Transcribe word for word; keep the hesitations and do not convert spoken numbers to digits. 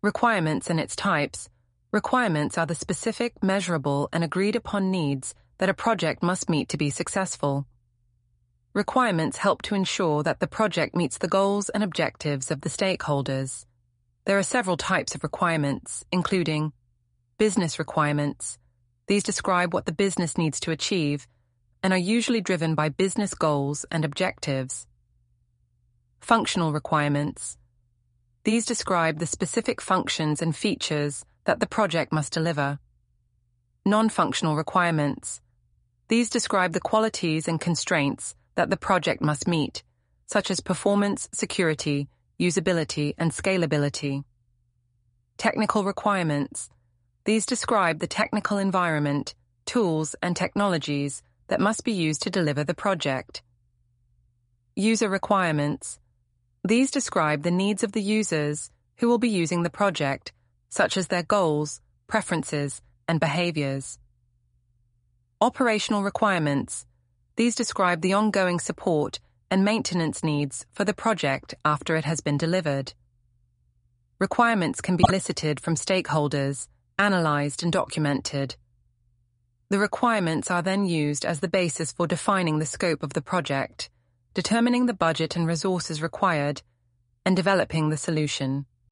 Requirements and its types. Requirements are the specific, measurable, and agreed-upon needs that a project must meet to be successful. Requirements help to ensure that the project meets the goals and objectives of the stakeholders. There are several types of requirements, including business requirements. These describe what the business needs to achieve and are usually driven by business goals and objectives. Functional requirements. These describe the specific functions and features that the project must deliver. Non-functional requirements. These describe the qualities and constraints that the project must meet, such as performance, security, usability, and scalability. Technical requirements. These describe the technical environment, tools, and technologies that must be used to deliver the project. User requirements. These describe the needs of the users who will be using the project, such as their goals, preferences, and behaviors. Operational requirements. These describe the ongoing support and maintenance needs for the project after it has been delivered. Requirements can be elicited from stakeholders, analyzed, and documented. The requirements are then used as the basis for defining the scope of the project, determining the budget and resources required, and developing the solution.